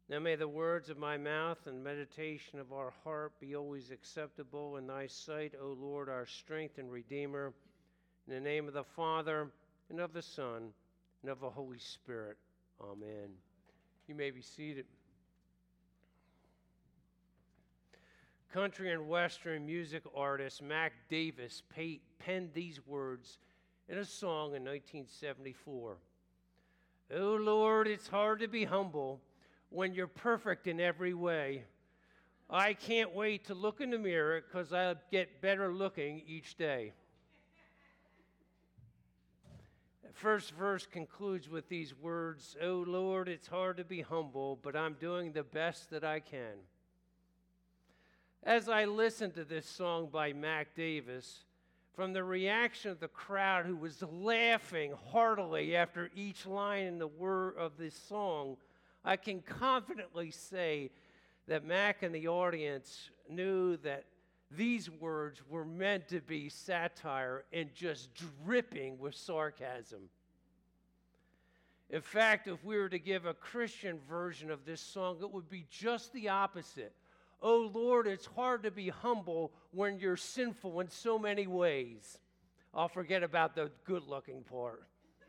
Now may the words of my mouth and meditation of our heart be always acceptable in thy sight, O Lord, our strength and Redeemer. In the name of the Father, and of the Son, and of the Holy Spirit. Amen. You may be seated. Country and Western music artist Mac Davis penned these words in a song in 1974. Oh Lord, it's hard to be humble when you're perfect in every way. I can't wait to look in the mirror because I'll get better looking each day. The first verse concludes with these words, oh Lord, it's hard to be humble, but I'm doing the best that I can. As I listened to this song by Mac Davis, from the reaction of the crowd who was laughing heartily after each line in the word of this song, I can confidently say that Mac and the audience knew that these words were meant to be satire and just dripping with sarcasm. In fact, if we were to give a Christian version of this song, it would be just the opposite. Oh Lord, it's hard to be humble when you're sinful in so many ways. I'll forget about the good-looking part.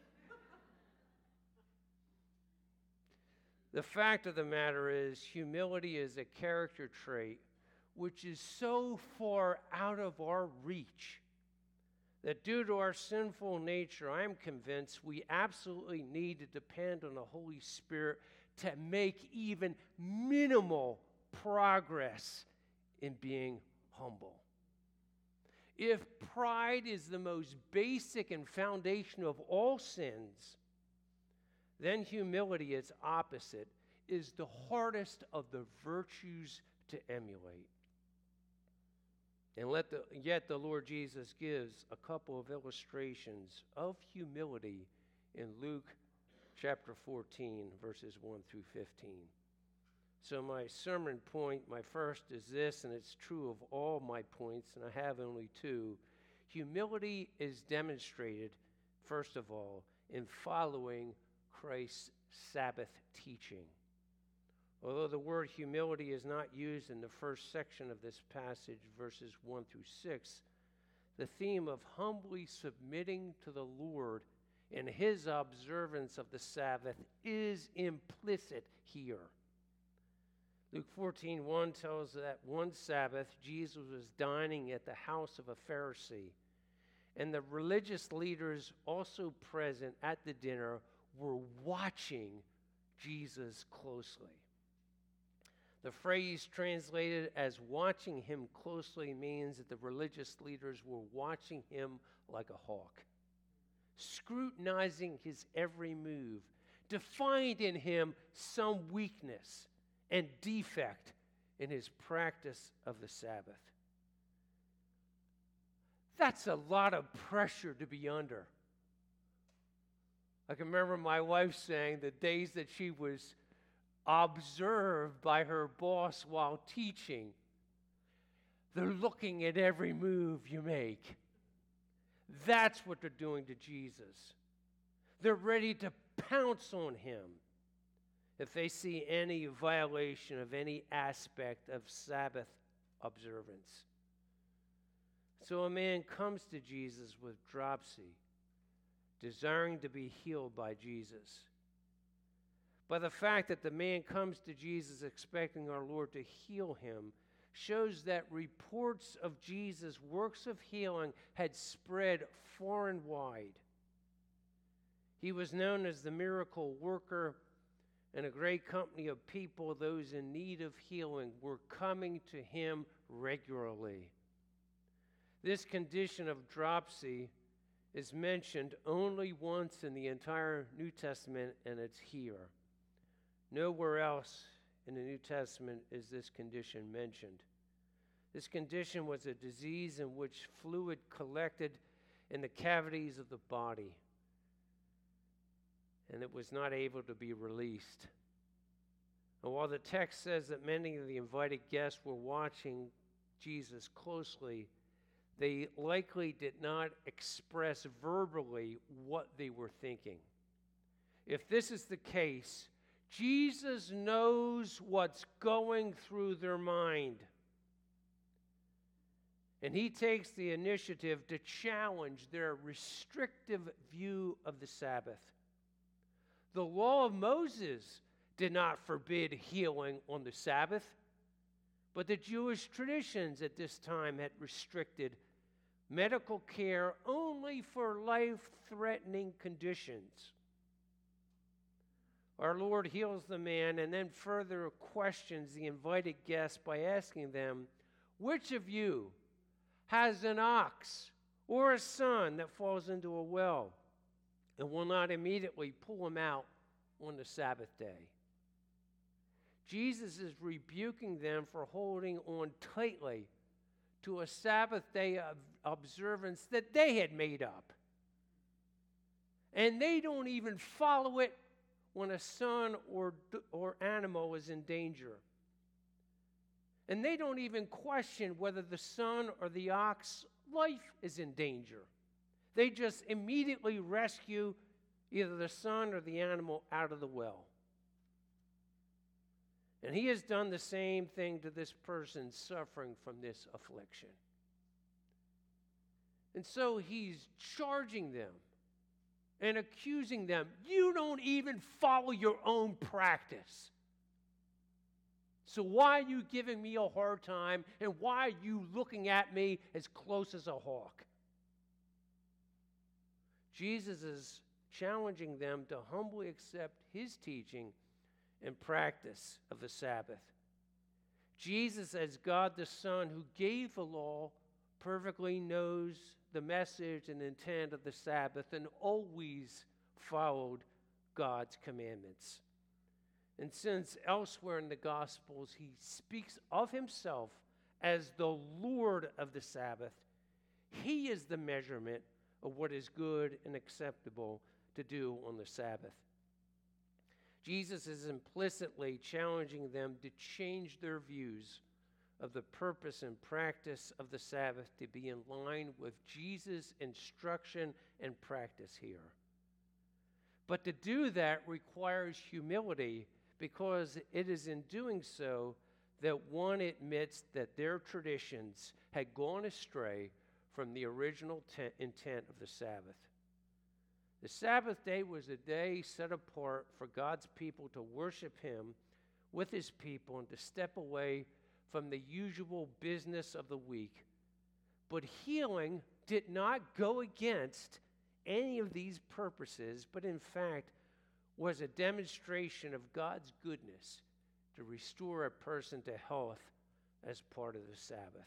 The fact of the matter is, humility is a character trait which is so far out of our reach that due to our sinful nature, I'm convinced we absolutely need to depend on the Holy Spirit to make even minimal progress in being humble. If pride is the most basic and foundation of all sins, then humility, its opposite, is the hardest of the virtues to emulate. And yet the Lord Jesus gives a couple of illustrations of humility in Luke chapter 14, verses 1 through 15. So my sermon point, my first is this, and it's true of all my points, and I have only two. Humility is demonstrated, first of all, in following Christ's Sabbath teaching. Although the word humility is not used in the first section of this passage, verses 1 through 6, the theme of humbly submitting to the Lord and his observance of the Sabbath is implicit here. Luke 14:1 tells us that one Sabbath, Jesus was dining at the house of a Pharisee, and the religious leaders also present at the dinner were watching Jesus closely. The phrase translated as watching him closely means that the religious leaders were watching him like a hawk, scrutinizing his every move to find in him some weakness and defect in his practice of the Sabbath. That's a lot of pressure to be under. I can remember my wife saying the days that she was observed by her boss while teaching, they're looking at every move you make. That's what they're doing to Jesus. They're ready to pounce on him if they see any violation of any aspect of Sabbath observance. So a man comes to Jesus with dropsy, desiring to be healed by Jesus. By the fact that the man comes to Jesus expecting our Lord to heal him shows that reports of Jesus' works of healing had spread far and wide. He was known as the miracle worker, and a great company of people, those in need of healing, were coming to him regularly. This condition of dropsy is mentioned only once in the entire New Testament, and it's here. Nowhere else in the New Testament is this condition mentioned. This condition was a disease in which fluid collected in the cavities of the body, and it was not able to be released. And while the text says that many of the invited guests were watching Jesus closely, they likely did not express verbally what they were thinking. If this is the case, Jesus knows what's going through their mind. And he takes the initiative to challenge their restrictive view of the Sabbath. The law of Moses did not forbid healing on the Sabbath, but the Jewish traditions at this time had restricted medical care only for life-threatening conditions. Our Lord heals the man and then further questions the invited guests by asking them, "Which of you has an ox or a son that falls into a well and will not immediately pull him out on the Sabbath day?" Jesus is rebuking them for holding on tightly to a Sabbath day observance that they had made up. And they don't even follow it when a son or animal is in danger. And they don't even question whether the son or the ox's life is in danger. They just immediately rescue either the son or the animal out of the well. And he has done the same thing to this person suffering from this affliction. And so he's charging them and accusing them. You don't even follow your own practice. So why are you giving me a hard time, and why are you looking at me as close as a hawk? Jesus is challenging them to humbly accept his teaching and practice of the Sabbath. Jesus, as God the Son who gave the law, perfectly knows the message and intent of the Sabbath and always followed God's commandments. And since elsewhere in the Gospels he speaks of himself as the Lord of the Sabbath, he is the measurement of what is good and acceptable to do on the Sabbath. Jesus is implicitly challenging them to change their views of the purpose and practice of the Sabbath to be in line with Jesus' instruction and practice here. But to do that requires humility, because it is in doing so that one admits that their traditions had gone astray from the original intent of the Sabbath. The Sabbath day was a day set apart for God's people to worship him with his people and to step away from the usual business of the week. But healing did not go against any of these purposes, but in fact was a demonstration of God's goodness to restore a person to health as part of the Sabbath.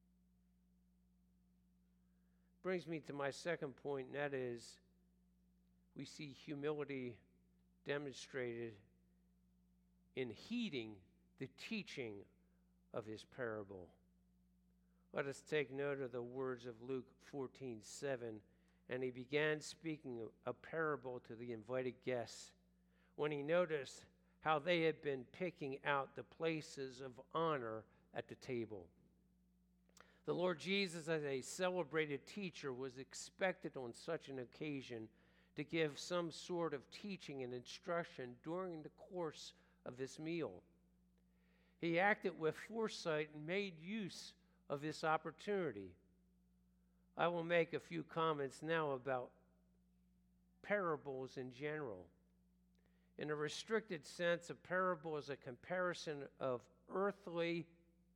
Brings me to my second point, and that is we see humility demonstrated in heeding the teaching of his parable. Let us take note of the words of Luke 14:7. And he began speaking a parable to the invited guests when he noticed how they had been picking out the places of honor at the table. The Lord Jesus, as a celebrated teacher, was expected on such an occasion to give some sort of teaching and instruction during the course of this meal. He acted with foresight and made use of this opportunity. I will make a few comments now about parables in general. In a restricted sense, a parable is a comparison of earthly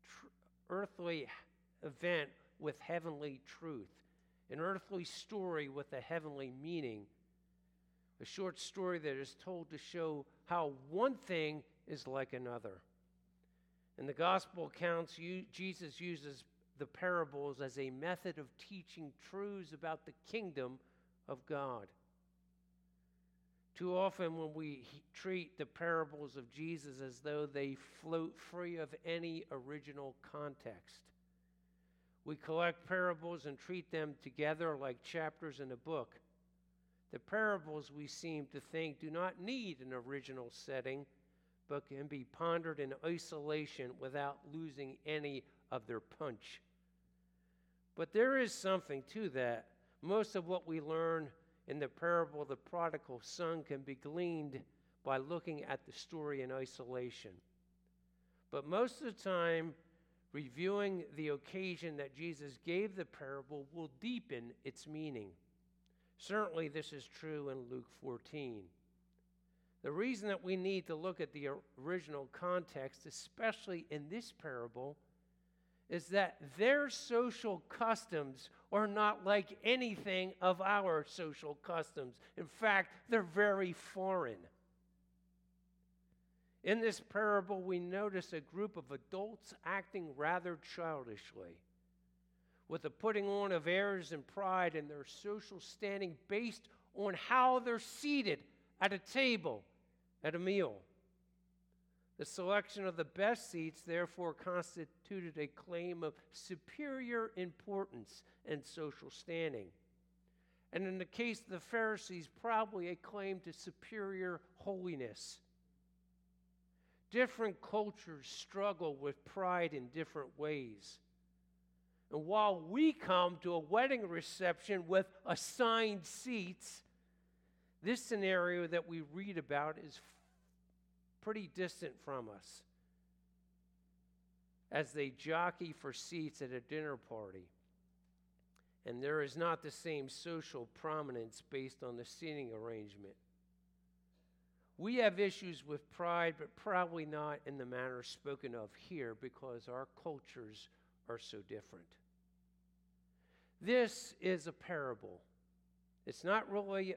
event with heavenly truth, an earthly story with a heavenly meaning, a short story that is told to show how one thing is like another. In the gospel accounts, Jesus uses the parables as a method of teaching truths about the kingdom of God. Too often when we treat the parables of Jesus as though they float free of any original context, we collect parables and treat them together like chapters in a book. The parables, we seem to think, do not need an original setting, but can be pondered in isolation without losing any of their punch. But there is something to that. Most of what we learn in the parable of the prodigal son can be gleaned by looking at the story in isolation. But most of the time, reviewing the occasion that Jesus gave the parable will deepen its meaning. Certainly, this is true in Luke 14. The reason that we need to look at the original context, especially in this parable, is that their social customs are not like anything of our social customs. In fact, they're very foreign. In this parable, we notice a group of adults acting rather childishly, with the putting on of airs and pride in their social standing based on how they're seated at a table at a meal. The selection of the best seats, therefore, constituted a claim of superior importance and social standing. And in the case of the Pharisees, probably a claim to superior holiness. Different cultures struggle with pride in different ways. And while we come to a wedding reception with assigned seats, this scenario that we read about is pretty distant from us as they jockey for seats at a dinner party. And there is not the same social prominence based on the seating arrangement. We have issues with pride, but probably not in the manner spoken of here because our cultures are so different. This is a parable. It's not really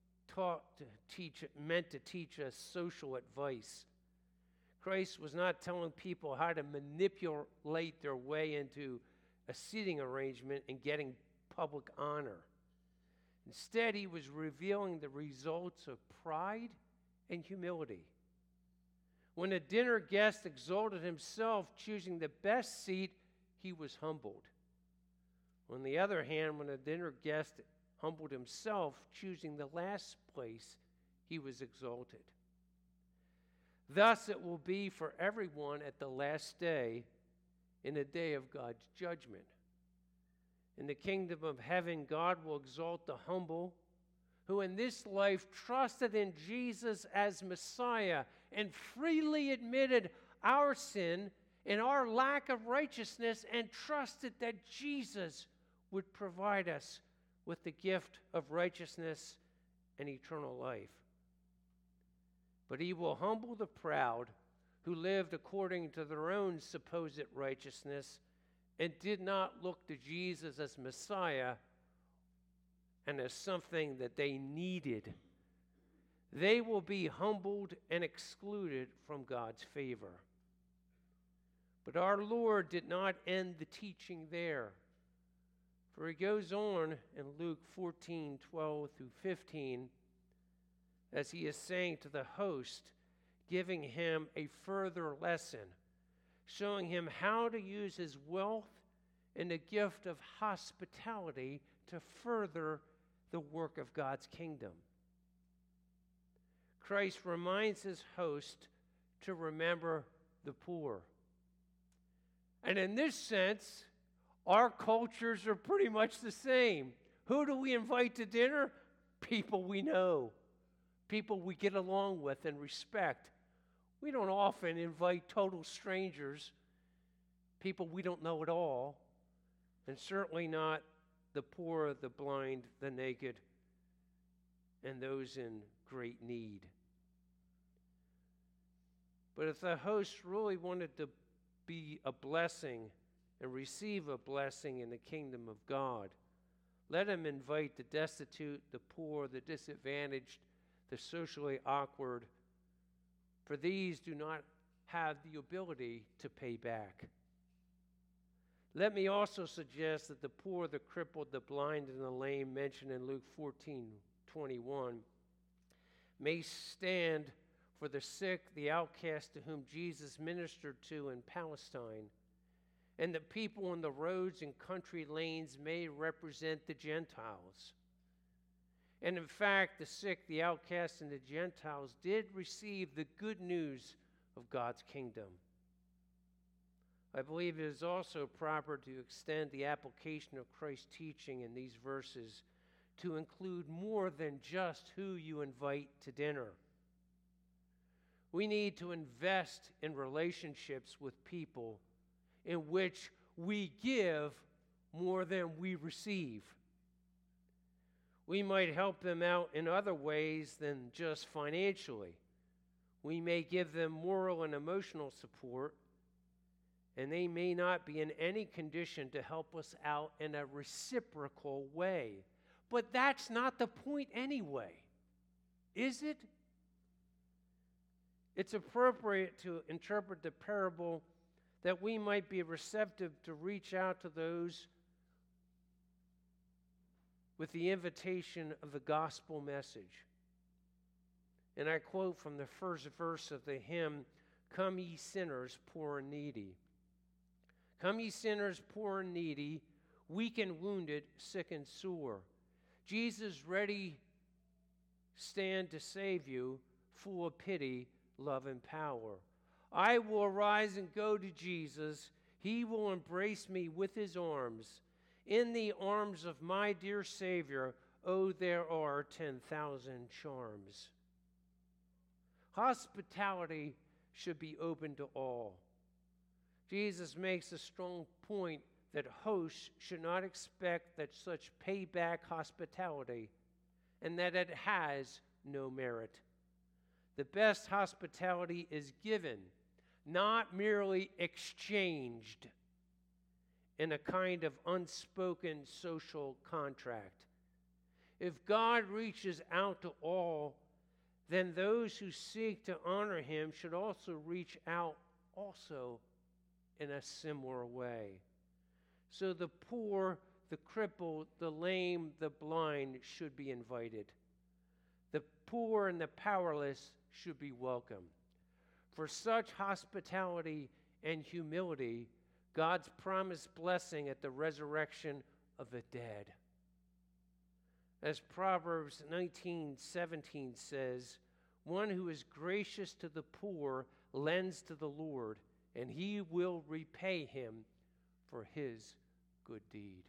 meant to teach us social advice. Christ was not telling people how to manipulate their way into a seating arrangement and getting public honor. Instead, he was revealing the results of pride and humility. When a dinner guest exalted himself, choosing the best seat, he was humbled. On the other hand, when a dinner guest humbled himself, choosing the last place, he was exalted. Thus it will be for everyone at the last day, in the day of God's judgment. In the kingdom of heaven, God will exalt the humble, who in this life trusted in Jesus as Messiah and freely admitted our sin and our lack of righteousness and trusted that Jesus would provide us with the gift of righteousness and eternal life. But he will humble the proud who lived according to their own supposed righteousness and did not look to Jesus as Messiah and as something that they needed. They will be humbled and excluded from God's favor. But our Lord did not end the teaching there. For he goes on in Luke 14:12 through 15, as he is saying to the host, giving him a further lesson, showing him how to use his wealth and the gift of hospitality to further the work of God's kingdom. Christ reminds his host to remember the poor. And in this sense, our cultures are pretty much the same. Who do we invite to dinner? People we know, people we get along with and respect. We don't often invite total strangers, people we don't know at all, and certainly not the poor, the blind, the naked, and those in great need. But if the host really wanted to be a blessing and receive a blessing in the kingdom of God, let him invite the destitute, the poor, the disadvantaged, the socially awkward, for these do not have the ability to pay back. Let me also suggest that the poor, the crippled, the blind, and the lame mentioned in Luke 14:21 may stand for the sick, the outcast to whom Jesus ministered to in Palestine. And the people on the roads and country lanes may represent the Gentiles. And in fact, the sick, the outcasts, and the Gentiles did receive the good news of God's kingdom. I believe it is also proper to extend the application of Christ's teaching in these verses to include more than just who you invite to dinner. We need to invest in relationships with people in which we give more than we receive. We might help them out in other ways than just financially. We may give them moral and emotional support, and they may not be in any condition to help us out in a reciprocal way. But that's not the point anyway, is it? It's appropriate to interpret the parable that we might be receptive to reach out to those with the invitation of the gospel message. And I quote from the first verse of the hymn, "Come ye sinners, poor and needy." Come ye sinners, poor and needy, weak and wounded, sick and sore. Jesus ready stand to save you, full of pity, love, and power. I will arise and go to Jesus. He will embrace me with his arms. In the arms of my dear Savior, oh, there are 10,000 charms. Hospitality should be open to all. Jesus makes a strong point that hosts should not expect that such payback hospitality and that it has no merit. The best hospitality is given, not merely exchanged in a kind of unspoken social contract. If God reaches out to all, then those who seek to honor him should also reach out also in a similar way. So the poor, the crippled, the lame, the blind should be invited. The poor and the powerless should be welcome. For such hospitality and humility, God's promised blessing at the resurrection of the dead. As Proverbs 19:17 says, one who is gracious to the poor lends to the Lord, and he will repay him for his good deed.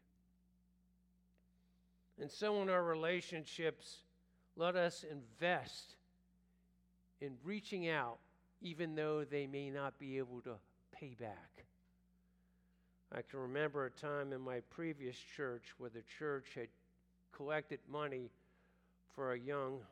And so in our relationships, let us invest in reaching out, even though they may not be able to pay back. I can remember a time in my previous church where the church had collected money for a young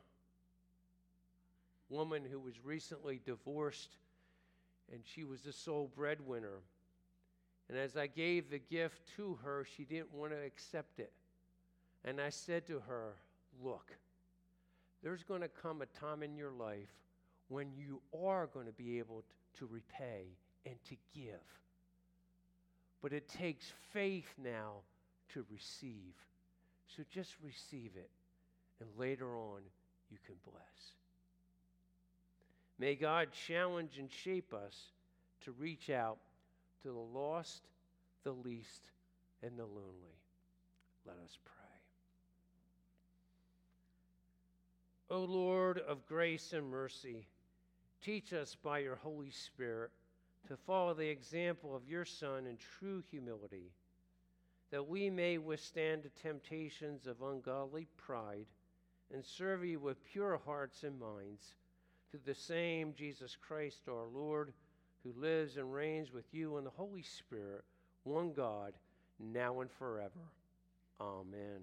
woman who was recently divorced, and she was the sole breadwinner. And as I gave the gift to her, she didn't want to accept it. And I said to her, look, there's going to come a time in your life when you are going to be able to repay and to give. But it takes faith now to receive. So just receive it, and later on you can bless. May God challenge and shape us to reach out to the lost, the least, and the lonely. Let us pray. O Lord of grace and mercy, teach us by your Holy Spirit to follow the example of your Son in true humility, that we may withstand the temptations of ungodly pride and serve you with pure hearts and minds, through the same Jesus Christ our Lord, who lives and reigns with you in the Holy Spirit, one God, now and forever. Amen.